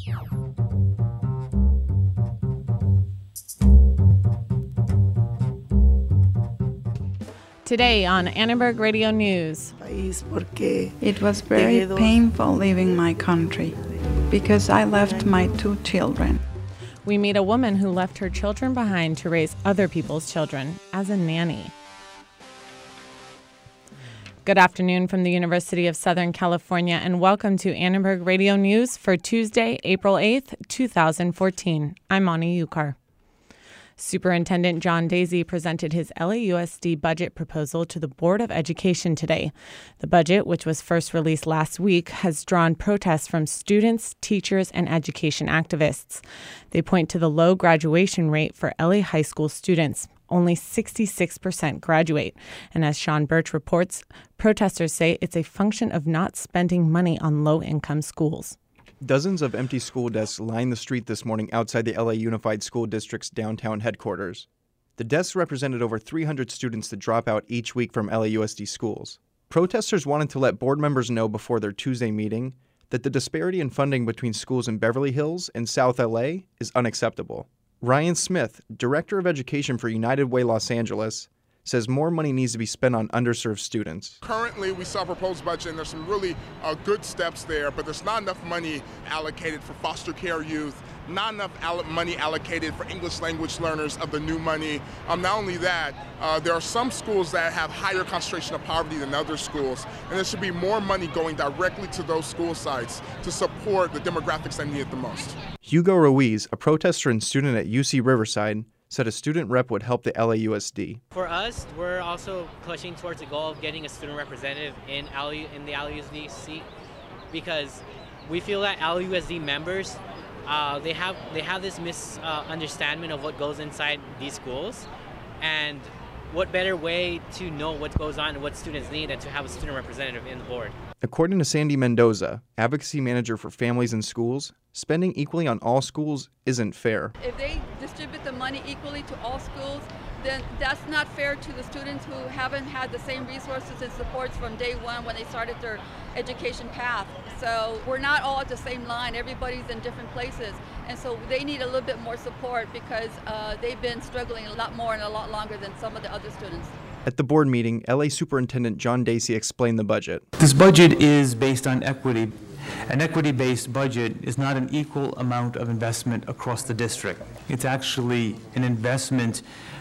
Today on Annenberg Radio News. It was very painful leaving my country because I left my 2 children. We meet a woman who left her children behind to raise other people's children as a nanny. Good afternoon from the University of Southern California and welcome to Annenberg Radio News for Tuesday, April 8th, 2014. I'm Ani Ukar. Superintendent John Daisy presented his LAUSD budget proposal to the Board of Education today. The budget, which was first released last week, has drawn protests from students, teachers, and education activists. They point to the low graduation rate for LA high school students. Only 66% graduate. And as Sean Birch reports, protesters say it's a function of not spending money on low-income schools. Dozens of empty school desks line the street this morning outside the LA Unified School District's downtown headquarters. The desks represented over 300 students that drop out each week from LAUSD schools. Protesters wanted to let board members know before their Tuesday meeting that the disparity in funding between schools in Beverly Hills and South LA is unacceptable. Ryan Smith, Director of Education for United Way Los Angeles, says more money needs to be spent on underserved students. Currently, we saw a proposed budget, and there's some really good steps there, but there's not enough money allocated for foster care youth, not enough money allocated for English language learners of the new money. Not only that, there are some schools that have higher concentration of poverty than other schools, and there should be more money going directly to those school sites to support the demographics that need it the most. Hugo Ruiz, a protester and student at UC Riverside, said a student rep would help the LAUSD. For us, we're also pushing towards the goal of getting a student representative in the LAUSD seat because we feel that LAUSD members, they have this misunderstanding of what goes inside these schools, and what better way to know what goes on and what students need than to have a student representative in the board. According to Sandy Mendoza, advocacy manager for families and schools, spending equally on all schools isn't fair. If they distribute the money equally to all schools, then that's not fair to the students who haven't had the same resources and supports from day one when they started their education path. So we're not all at the same line. Everybody's in different places. And so they need a little bit more support because they've been struggling a lot more and a lot longer than some of the other students. At the board meeting, LA Superintendent John Daisy explained the budget. This budget is based on equity. An equity-based budget is not an equal amount of investment across the district. It's actually an investment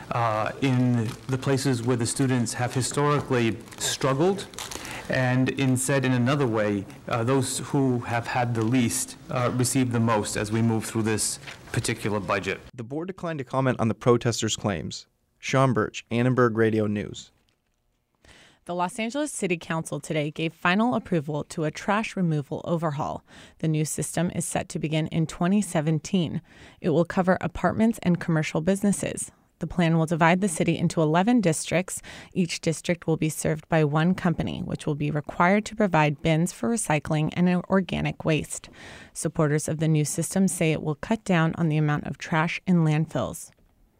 in the places where the students have historically struggled, and said in another way, those who have had the least receive the most as we move through this particular budget. The board declined to comment on the protesters' claims. Sean Birch, Annenberg Radio News. The Los Angeles City Council today gave final approval to a trash removal overhaul. The new system is set to begin in 2017. It will cover apartments and commercial businesses. The plan will divide the city into 11 districts. Each district will be served by one company, which will be required to provide bins for recycling and organic waste. Supporters of the new system say it will cut down on the amount of trash in landfills.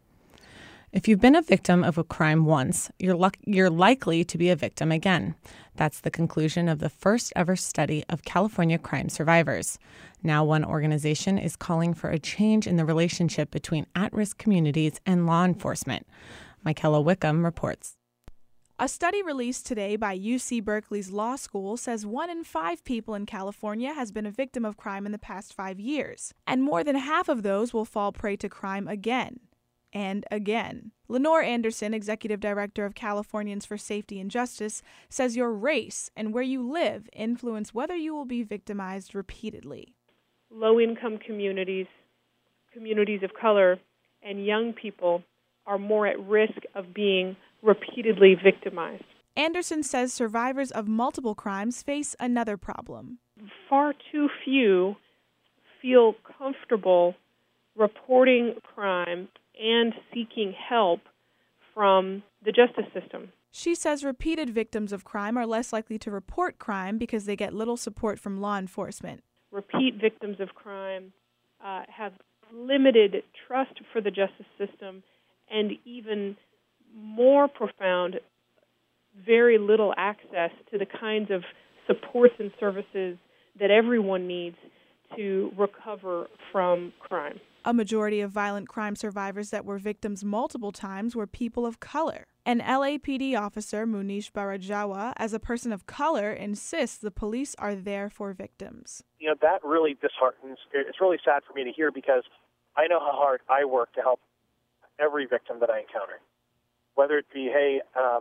If you've been a victim of a crime once, you're likely to be a victim again. That's the conclusion of the first ever study of California crime survivors. Now one organization is calling for a change in the relationship between at-risk communities and law enforcement. Michaela Wickham reports. A study released today by UC Berkeley's law school says 1 in 5 people in California has been a victim of crime in the past 5 years, and more than half of those will fall prey to crime again. And again. Lenore Anderson, Executive Director of Californians for Safety and Justice, says your race and where you live influence whether you will be victimized repeatedly. Low-income communities, communities of color, and young people are more at risk of being repeatedly victimized. Anderson says survivors of multiple crimes face another problem. Far too few feel comfortable reporting crime and seeking help from the justice system. She says repeated victims of crime are less likely to report crime because they get little support from law enforcement. Repeat victims of crime have limited trust for the justice system and even more profound, very little access to the kinds of supports and services that everyone needs to recover from crime. A majority of violent crime survivors that were victims multiple times were people of color. An LAPD officer, Munish Barajawa, as a person of color, insists the police are there for victims. You know, that really disheartens. It's really sad for me to hear because I know how hard I work to help every victim that I encounter. Whether it be, hey,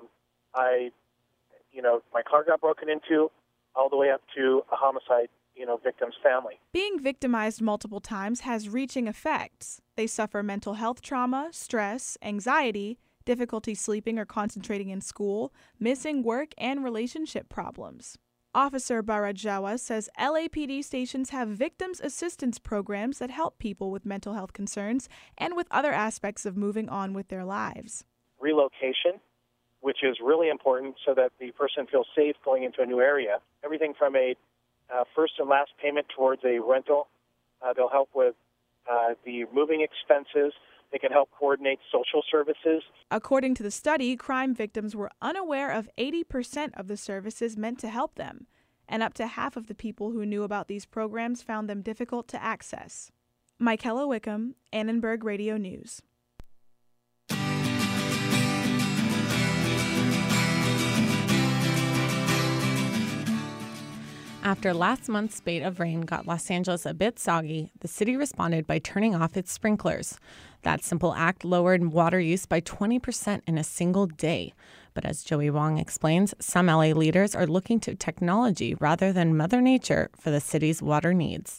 my car got broken into, all the way up to a homicide, victim's family. Being victimized multiple times has reaching effects. They suffer mental health trauma, stress, anxiety, difficulty sleeping or concentrating in school, missing work, and relationship problems. Officer Barajawa says LAPD stations have victims assistance programs that help people with mental health concerns and with other aspects of moving on with their lives. Relocation, which is really important so that the person feels safe going into a new area. Everything from a first and last payment towards a rental. They'll help with the moving expenses. They can help coordinate social services. According to the study, crime victims were unaware of 80% of the services meant to help them, and up to half of the people who knew about these programs found them difficult to access. Michaela Wickham, Annenberg Radio News. After last month's spate of rain got Los Angeles a bit soggy, the city responded by turning off its sprinklers. That simple act lowered water use by 20% in a single day. But as Joey Wong explains, some LA leaders are looking to technology rather than Mother Nature for the city's water needs.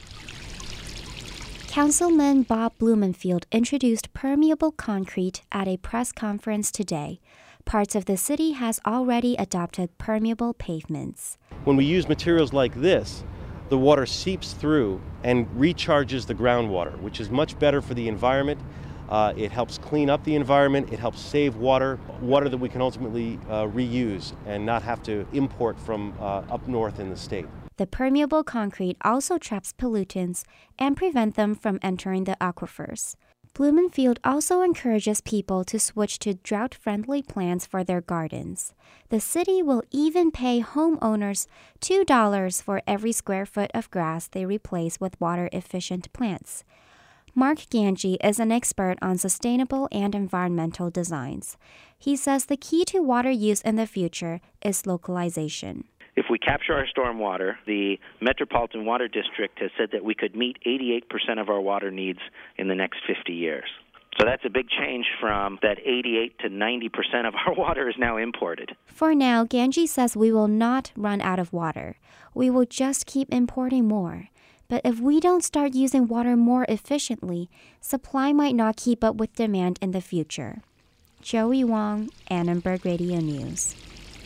Councilman Bob Blumenfield introduced permeable concrete at a press conference today. Parts of the city has already adopted permeable pavements. When we use materials like this, the water seeps through and recharges the groundwater, which is much better for the environment. It helps clean up the environment. It helps save water that we can ultimately reuse and not have to import from up north in the state. The permeable concrete also traps pollutants and prevents them from entering the aquifers. Blumenfield also encourages people to switch to drought-friendly plants for their gardens. The city will even pay homeowners $2 for every square foot of grass they replace with water-efficient plants. Mark Ganji is an expert on sustainable and environmental designs. He says the key to water use in the future is localization. If we capture our stormwater, the Metropolitan Water District has said that we could meet 88% of our water needs in the next 50 years. So that's a big change from that 88 to 90% of our water is now imported. For now, Ganji says we will not run out of water. We will just keep importing more. But if we don't start using water more efficiently, supply might not keep up with demand in the future. Joey Wong, Annenberg Radio News.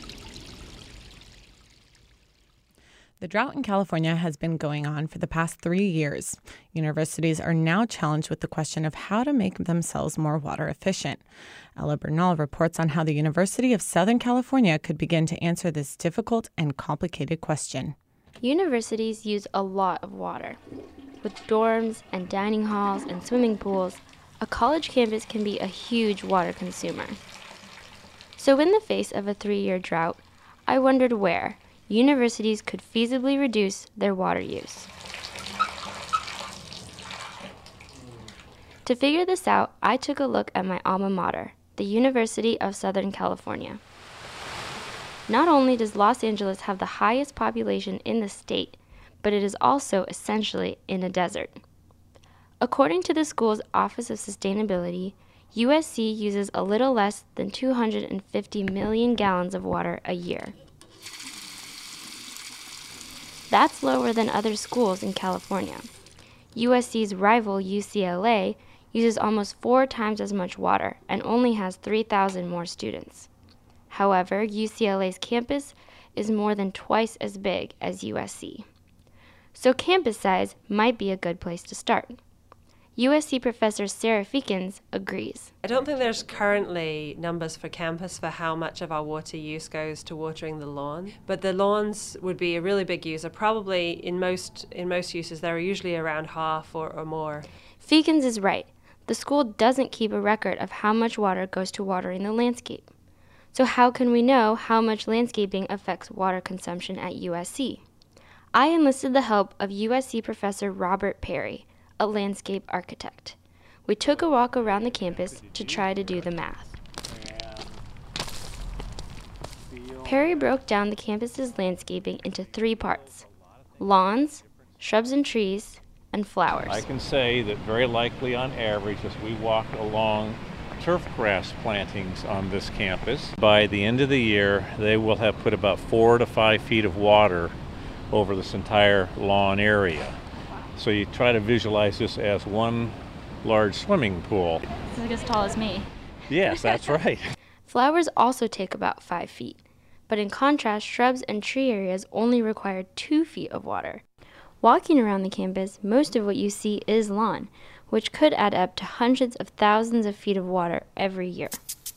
The drought in California has been going on for the past 3 years. Universities are now challenged with the question of how to make themselves more water efficient. Ella Bernal reports on how the University of Southern California could begin to answer this difficult and complicated question. Universities use a lot of water. With dorms and dining halls and swimming pools, a college campus can be a huge water consumer. So in the face of a 3-year drought, I wondered where universities could feasibly reduce their water use. To figure this out, I took a look at my alma mater, the University of Southern California. Not only does Los Angeles have the highest population in the state, but it is also essentially in a desert. According to the school's Office of Sustainability, USC uses a little less than 250 million gallons of water a year. That's lower than other schools in California. USC's rival UCLA uses almost 4 times as much water and only has 3,000 more students. However, UCLA's campus is more than twice as big as USC. So campus size might be a good place to start. USC professor Sarah Feekins agrees. I don't think there's currently numbers for campus for how much of our water use goes to watering the lawn, but the lawns would be a really big user. Probably in most uses, they're usually around half or more. Feekins is right. The school doesn't keep a record of how much water goes to watering the landscape. So how can we know how much landscaping affects water consumption at USC? I enlisted the help of USC professor Robert Perry, a landscape architect. We took a walk around the campus to try to do the math. Perry broke down the campus's landscaping into 3 parts: lawns, shrubs and trees, and flowers. I can say that very likely on average, as we walk along turf grass plantings on this campus, by the end of the year they will have put about 4 to 5 feet of water over this entire lawn area. So you try to visualize this as one large swimming pool. It's like as tall as me. Yes, that's right. Flowers also take about 5 feet, but in contrast, shrubs and tree areas only require 2 feet of water. Walking around the campus, most of what you see is lawn, which could add up to hundreds of thousands of feet of water every year.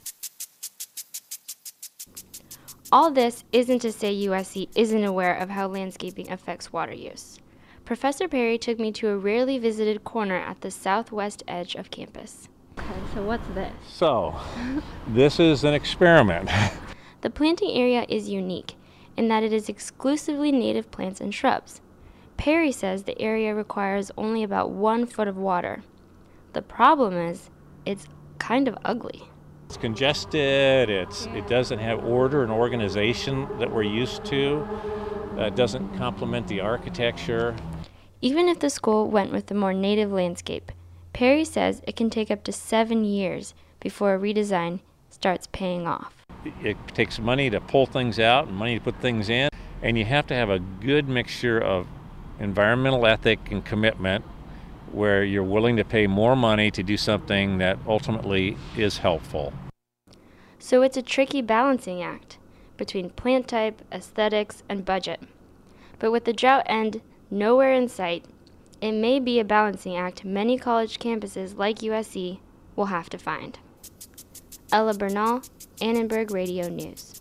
All this isn't to say USC isn't aware of how landscaping affects water use. Professor Perry took me to a rarely visited corner at the southwest edge of campus. Okay, so what's this? So, this is an experiment. The planting area is unique in that it is exclusively native plants and shrubs. Perry says the area requires only about 1 foot of water. The problem is, it's kind of ugly. It's congested, it doesn't have order and organization that we're used to. It doesn't complement the architecture. Even if the school went with the more native landscape, Perry says it can take up to 7 years before a redesign starts paying off. It takes money to pull things out and money to put things in, and you have to have a good mixture of environmental ethic and commitment where you're willing to pay more money to do something that ultimately is helpful. So it's a tricky balancing act between plant type, aesthetics, and budget. But with the drought end nowhere in sight, it may be a balancing act many college campuses like USC will have to find. Ella Bernal, Annenberg Radio News.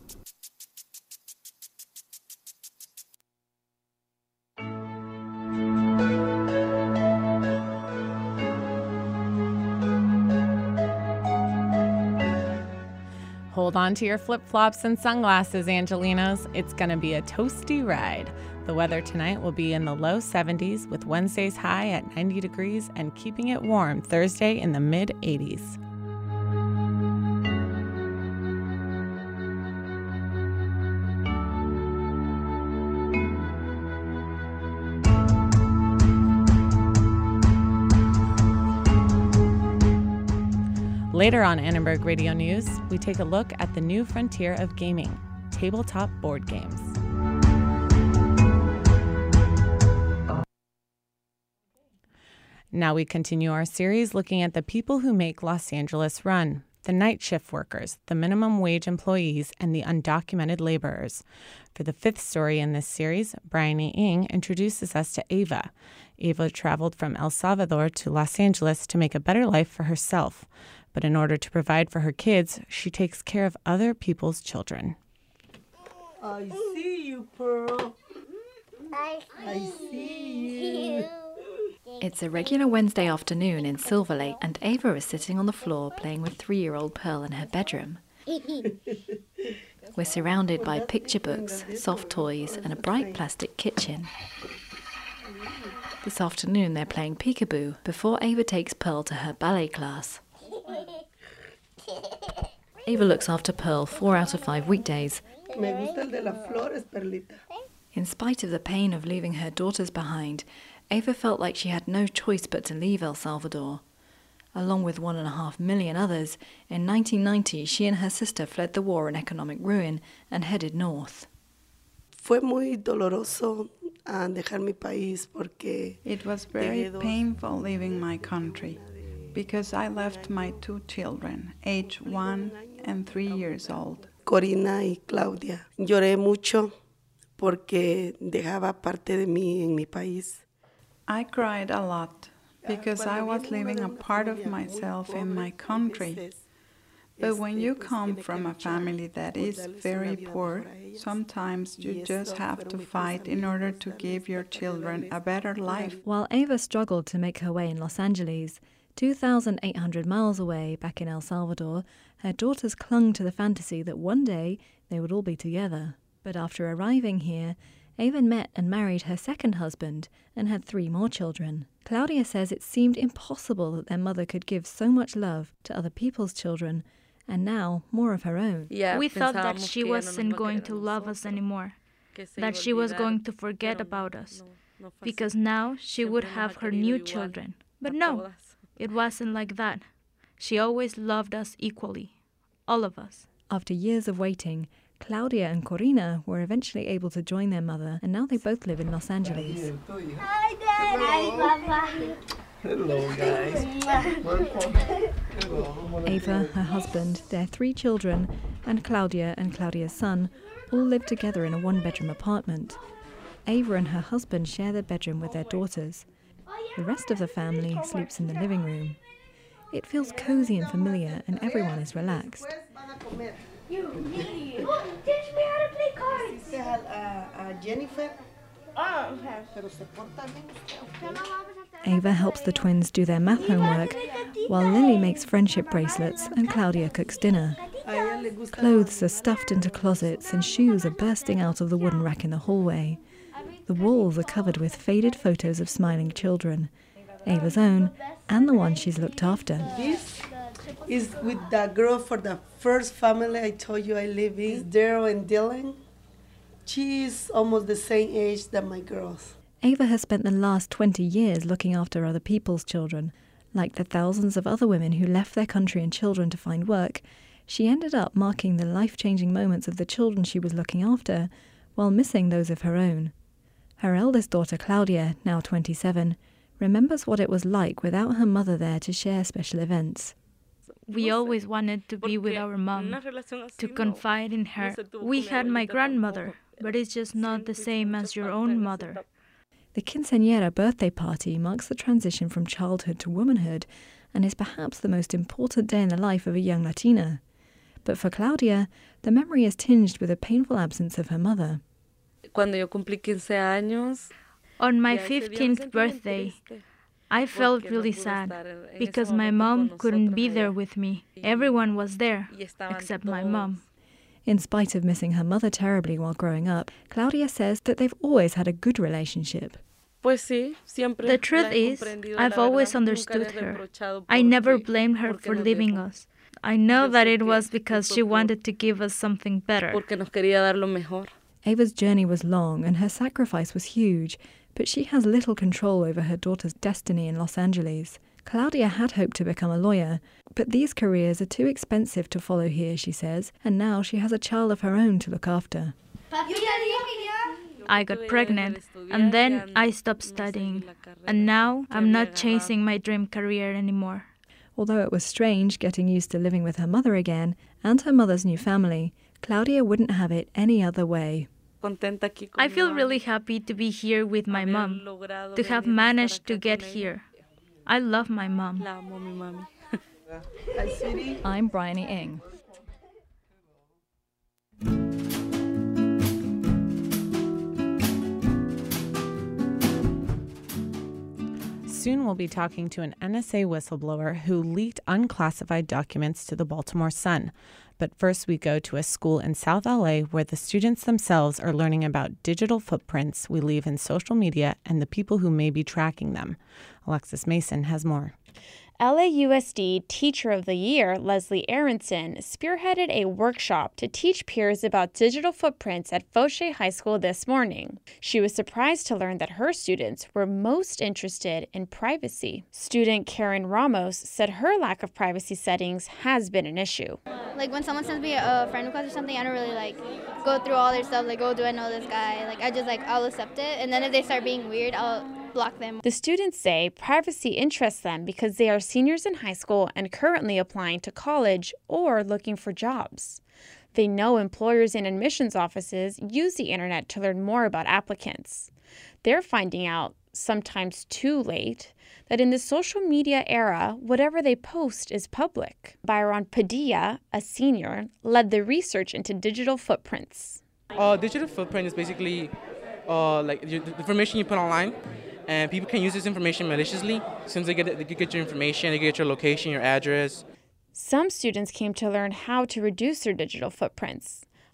Hold on to your flip-flops and sunglasses, Angelinos. It's going to be a toasty ride. The weather tonight will be in the low 70s with Wednesday's high at 90 degrees and keeping it warm Thursday in the mid-80s. Later on Annenberg Radio News, we take a look at the new frontier of gaming, tabletop board games. Now we continue our series looking at the people who make Los Angeles run, the night shift workers, the minimum wage employees, and the undocumented laborers. For the 5th story in this series, Bryony Ng introduces us to Ava. Ava traveled from El Salvador to Los Angeles to make a better life for herself. But in order to provide for her kids, she takes care of other people's children. I see you, Pearl. I see you. It's a regular Wednesday afternoon in Silver Lake, and Ava is sitting on the floor playing with 3-year-old Pearl in her bedroom. We're surrounded by picture books, soft toys, and a bright plastic kitchen. This afternoon they're playing peekaboo before Ava takes Pearl to her ballet class. Ava looks after Pearl 4 out of 5 weekdays. In spite of the pain of leaving her daughters behind, Ava felt like she had no choice but to leave El Salvador. Along with 1.5 million others, in 1990 she and her sister fled the war and economic ruin and headed north. Fue muy doloroso dejar mi país porque it was very painful leaving my country because I left my 2 children, aged 1 and 3 years old. Corina y Claudia. Lloré mucho porque dejaba parte de mí en mi país. I cried a lot because I was leaving a part of myself in my country. But when you come from a family that is very poor, sometimes you just have to fight in order to give your children a better life. While Ava struggled to make her way in Los Angeles, 2,800 miles away back in El Salvador, her daughters clung to the fantasy that one day they would all be together. But after arriving here, Ava met and married her second husband and had 3 more children. Claudia says it seemed impossible that their mother could give so much love to other people's children and now more of her own. We thought that she wasn't going to love us anymore, that she was going to forget about us, because now she would have her new children. But no, it wasn't like that. She always loved us equally, all of us. After years of waiting, Claudia and Corina were eventually able to join their mother, and now they both live in Los Angeles. Hi, Dad. Hi, Papa. Hello, guys. Welcome. Ava, her husband, their 3 children, and Claudia's son all live together in a 1-bedroom apartment. Ava and her husband share their bedroom with their daughters. The rest of the family sleeps in the living room. It feels cozy and familiar, and everyone is relaxed. You, teach me how to play cards. Jennifer. Ava helps the twins do their math homework, while Lily makes friendship bracelets and Claudia cooks dinner. Clothes are stuffed into closets and shoes are bursting out of the wooden rack in the hallway. The walls are covered with faded photos of smiling children, Ava's own and the one she's looked after. This is with the girl for the first family I told you I live in, Daryl and Dylan. She's almost the same age that my girls. Ava has spent the last 20 years looking after other people's children. Like the thousands of other women who left their country and children to find work, she ended up marking the life-changing moments of the children she was looking after while missing those of her own. Her eldest daughter, Claudia, now 27, remembers what it was like without her mother there to share special events. We always wanted to be with our mom, to confide in her. We had my grandmother, but it's just not the same as your own mother. The quinceañera birthday party marks the transition from childhood to womanhood and is perhaps the most important day in the life of a young Latina. But for Claudia, the memory is tinged with a painful absence of her mother. On my 15th birthday, I felt really sad because my mom couldn't be there with me. Everyone was there, except my mom. In spite of missing her mother terribly while growing up, Claudia says that they've always had a good relationship. The truth is, I've always understood her. I never blamed her for leaving us. I know that it was because she wanted to give us something better. Ava's journey was long and her sacrifice was huge, but she has little control over her daughter's destiny in Los Angeles. Claudia had hoped to become a lawyer, but these careers are too expensive to follow here, she says, and now she has a child of her own to look after. I got pregnant, and then I stopped studying, and now I'm not chasing my dream career anymore. Although it was strange getting used to living with her mother again and her mother's new family, Claudia wouldn't have it any other way. I feel really happy to be here with my mom, to have managed to get here. I love my mom. I'm Bryony Ng. Soon we'll be talking to an NSA whistleblower who leaked unclassified documents to the Baltimore Sun. But first we go to a school in South LA where the students themselves are learning about digital footprints we leave in social media and the people who may be tracking them. Alexis Mason has more. LAUSD Teacher of the Year, Leslie Aronson, spearheaded a workshop to teach peers about digital footprints at Fauché High School this morning. She was surprised to learn that her students were most interested in privacy. Student Karen Ramos said her lack of privacy settings has been an issue. Like when someone sends me a friend request or something, I don't really go through all their stuff, oh, do I know this guy? I'll accept it, and then if they start being weird, I'll block them. The students say privacy interests them because they are seniors in high school and currently applying to college or looking for jobs. They know employers and admissions offices use the internet to learn more about applicants. They're finding out, sometimes too late, that in the social media era, whatever they post is public. Byron Padilla, a senior, led the research into digital footprints. Digital footprint is basically the information you put online. And people can use this information maliciously. Since they get your information, they get your location, your address. Some students came to learn how to reduce their digital footprints.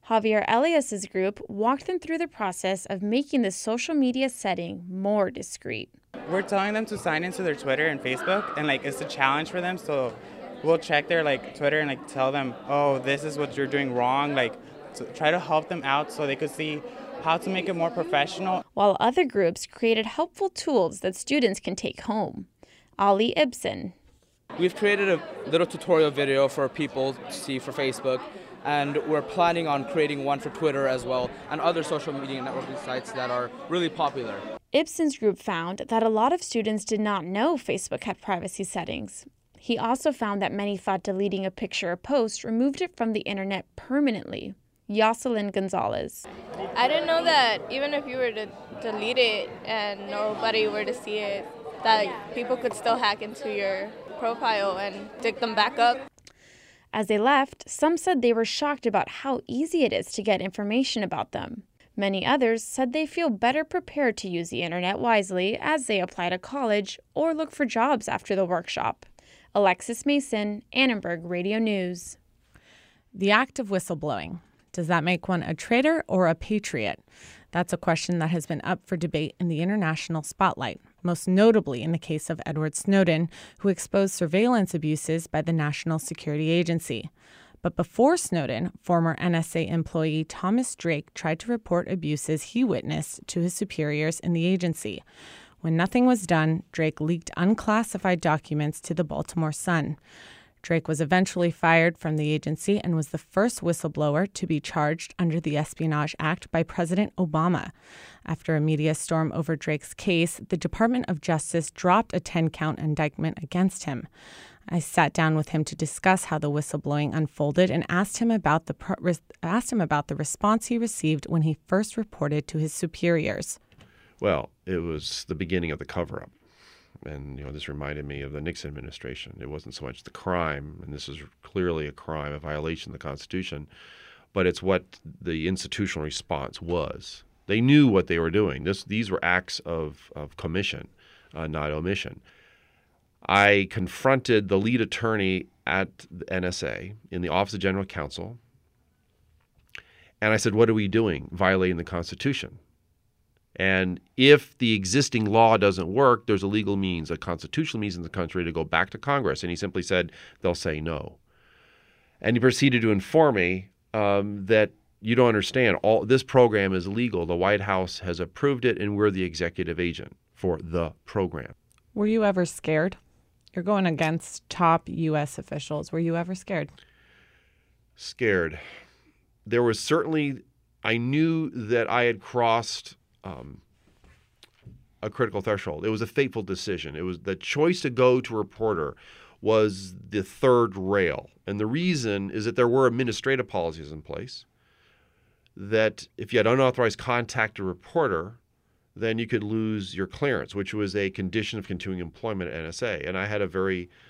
Javier Elias's group walked them through the process of making the social media setting more discreet. We're telling them to sign into their Twitter and Facebook, and it's a challenge for them. So we'll check their Twitter and tell them, oh, this is what you're doing wrong. To try to help them out so they could see how to make it more professional. While other groups created helpful tools that students can take home. Ali Ibsen. We've created a little tutorial video for people to see for Facebook, and we're planning on creating one for Twitter as well and other social media networking sites that are really popular. Ibsen's group found that a lot of students did not know Facebook had privacy settings. He also found that many thought deleting a picture or post removed it from the internet permanently. Yoselin Gonzalez. I didn't know that even if you were to delete it and nobody were to see it, that people could still hack into your profile and dig them back up. As they left, some said they were shocked about how easy it is to get information about them. Many others said they feel better prepared to use the internet wisely as they apply to college or look for jobs after the workshop. Alexis Mason, Annenberg Radio News. The act of whistleblowing. Does that make one a traitor or a patriot? That's a question that has been up for debate in the international spotlight, most notably in the case of Edward Snowden, who exposed surveillance abuses by the National Security Agency. But before Snowden, former NSA employee Thomas Drake tried to report abuses he witnessed to his superiors in the agency. When nothing was done, Drake leaked unclassified documents to the Baltimore Sun. Drake was eventually fired from the agency and was the first whistleblower to be charged under the Espionage Act by President Obama. After a media storm over Drake's case, the Department of Justice dropped a 10-count indictment against him. I sat down with him to discuss how the whistleblowing unfolded and asked him about the response he received when he first reported to his superiors. Well, it was the beginning of the cover-up. And, this reminded me of the Nixon administration. It wasn't so much the crime, and this is clearly a crime, a violation of the Constitution, but it's what the institutional response was. They knew what they were doing. These were acts of commission, not omission. I confronted the lead attorney at the NSA in the Office of General Counsel, and I said, what are we doing? Violating the Constitution. And if the existing law doesn't work, there's a legal means, a constitutional means in the country to go back to Congress. And he simply said, they'll say no. And he proceeded to inform me that you don't understand. This program is legal. The White House has approved it, and we're the executive agent for the program. Were you ever scared? You're going against top U.S. officials. Were you ever scared? Scared. There was certainly, I knew that I had crossed a critical threshold. It was a fateful decision. It was the choice to go to a reporter was the third rail. And the reason is that there were administrative policies in place that if you had unauthorized contact a reporter, then you could lose your clearance, which was a condition of continuing employment at NSA. And I had at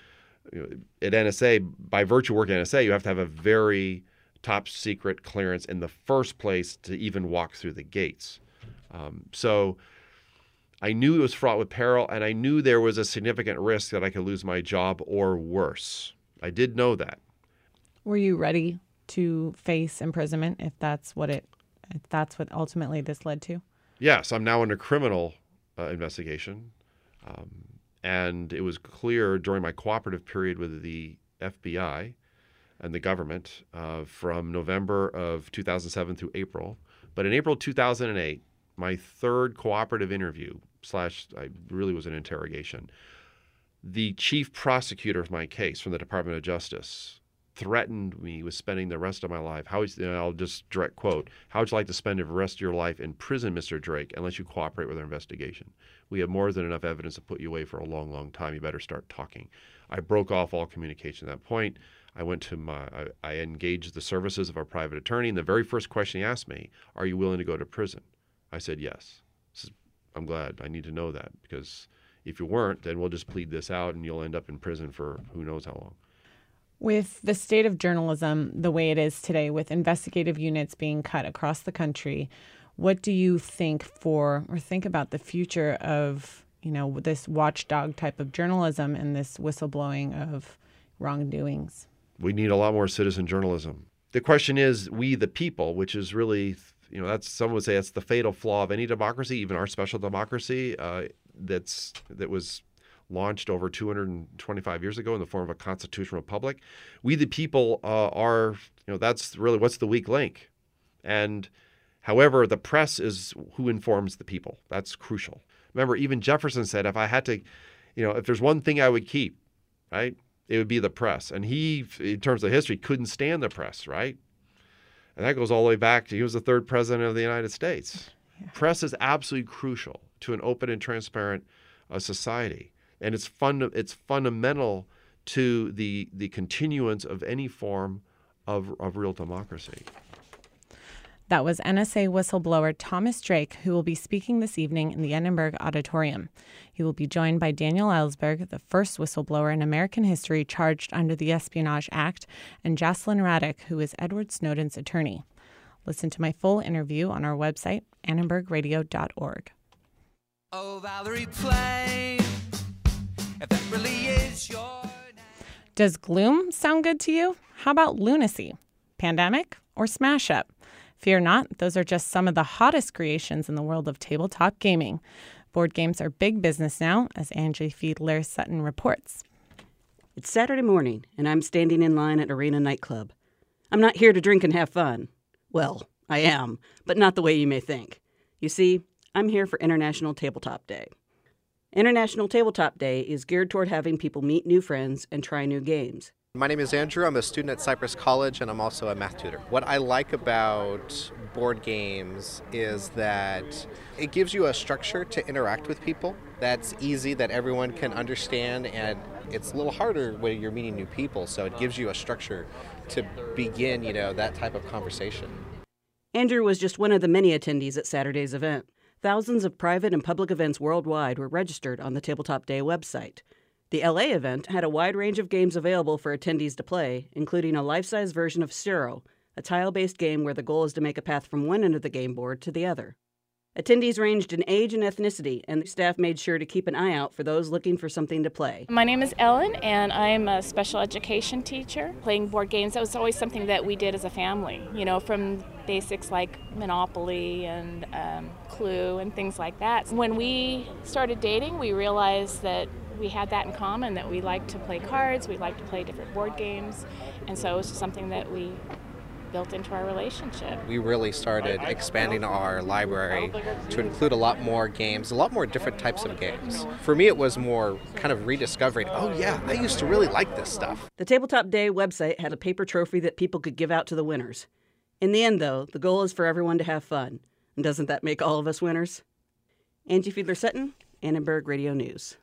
NSA, by virtue of working at NSA, you have to have a very top secret clearance in the first place to even walk through the gates. So I knew it was fraught with peril, and I knew there was a significant risk that I could lose my job or worse. I did know that. Were you ready to face imprisonment if that's what ultimately this led to? Yes, I'm now under criminal investigation, and it was clear during my cooperative period with the FBI and the government from November of 2007 through April. But in April 2008, my third cooperative interview / I really was an interrogation, the chief prosecutor of my case from the Department of Justice threatened me with spending the rest of my life. I'll just direct quote, how would you like to spend the rest of your life in prison, Mr. Drake, unless you cooperate with our investigation? We have more than enough evidence to put you away for a long, long time. You better start talking. I broke off all communication at that point. I engaged the services of our private attorney, and the very first question he asked me, are you willing to go to prison? I said yes. I'm glad. I need to know that, because if you weren't, then we'll just plead this out and you'll end up in prison for who knows how long. With the state of journalism the way it is today, with investigative units being cut across the country, what do you think about the future of, this watchdog type of journalism and this whistleblowing of wrongdoings? We need a lot more citizen journalism. the question is, we the people, which is really, that's, some would say that's the fatal flaw of any democracy, even our special democracy that was launched over 225 years ago in the form of a constitutional republic. We the people are, that's really what's the weak link. And however, the press is who informs the people. That's crucial. Remember, even Jefferson said, if I had to, if there's one thing I would keep, right, it would be the press. And he, in terms of history, couldn't stand the press, right? And that goes all the way back to, he was the third president of the United States. Yeah. Press is absolutely crucial to an open and transparent society. And it's fundamental to the continuance of any form of real democracy. That was NSA whistleblower Thomas Drake, who will be speaking this evening in the Edinburgh Auditorium. He will be joined by Daniel Ellsberg, the first whistleblower in American history charged under the Espionage Act, and Jocelyn Raddick, who is Edward Snowden's attorney. Listen to my full interview on our website, annenbergradio.org. Oh, Valerie Plame, if that really is your name. Does gloom sound good to you? How about lunacy, pandemic, or smash up? Fear not, those are just some of the hottest creations in the world of tabletop gaming. Board games are big business now, as Angie Fiedler-Sutton reports. It's Saturday morning, and I'm standing in line at Arena Nightclub. I'm not here to drink and have fun. Well, I am, but not the way you may think. You see, I'm here for International Tabletop Day. International Tabletop Day is geared toward having people meet new friends and try new games. My name is Andrew. I'm a student at Cypress College, and I'm also a math tutor. What I like about board games is that it gives you a structure to interact with people that's easy, that everyone can understand, and it's a little harder when you're meeting new people, so it gives you a structure to begin, that type of conversation. Andrew was just one of the many attendees at Saturday's event. Thousands of private and public events worldwide were registered on the Tabletop Day website. The LA event had a wide range of games available for attendees to play, including a life-size version of Tsuro, a tile-based game where the goal is to make a path from one end of the game board to the other. Attendees ranged in age and ethnicity, and the staff made sure to keep an eye out for those looking for something to play. My name is Ellen, and I'm a special education teacher. Playing board games, that was always something that we did as a family, from basics like Monopoly and Clue and things like that. When we started dating, we realized that we had that in common, that we liked to play cards, we liked to play different board games, and so it was just something that we built into our relationship. We really started expanding our library to include a lot more games, a lot more different types of games. For me, it was more kind of rediscovering, oh yeah, I used to really like this stuff. The Tabletop Day website had a paper trophy that people could give out to the winners. In the end, though, the goal is for everyone to have fun. And doesn't that make all of us winners? Angie Fiedler-Sutton, Annenberg Radio News.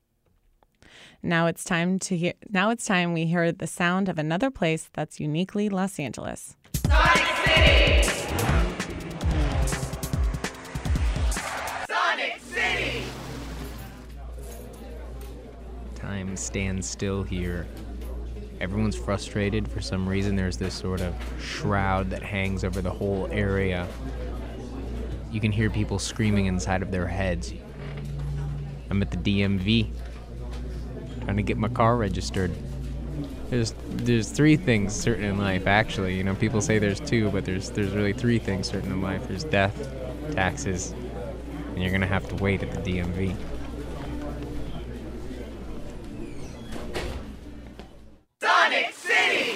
Now it's time we hear the sound of another place that's uniquely Los Angeles. Sonic City! Sonic City! Time stands still here. Everyone's frustrated. For some reason, there's this sort of shroud that hangs over the whole area. You can hear people screaming inside of their heads. I'm at the DMV. Trying to get my car registered. There's three things certain in life, actually. People say there's two, but there's really three things certain in life. There's death, taxes, and you're gonna have to wait at the DMV. Sonic City!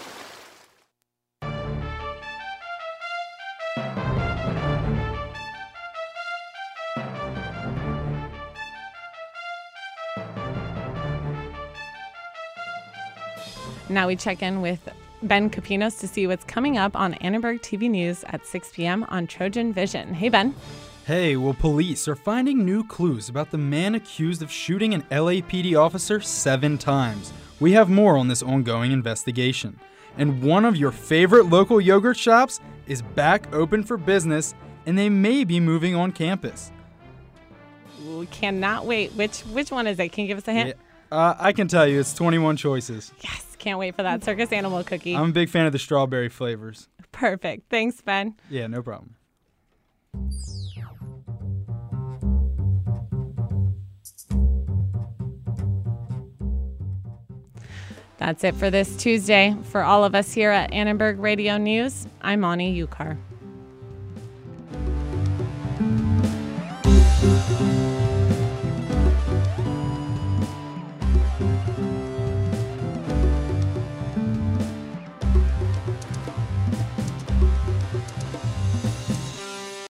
Now we check in with Ben Capinos to see what's coming up on Annenberg TV News at 6 p.m. on Trojan Vision. Hey, Ben. Hey, well, police are finding new clues about the man accused of shooting an LAPD officer 7 times. We have more on this ongoing investigation. And one of your favorite local yogurt shops is back open for business, and they may be moving on campus. We cannot wait. Which one is it? Can you give us a hint? Yeah, I can tell you. It's 21 Choices. Yes. Can't wait for that circus animal cookie. I'm a big fan of the strawberry flavors. Perfect. Thanks, Ben. Yeah, no problem. That's it for this Tuesday. For all of us here at Annenberg Radio News, I'm Ani Ukar.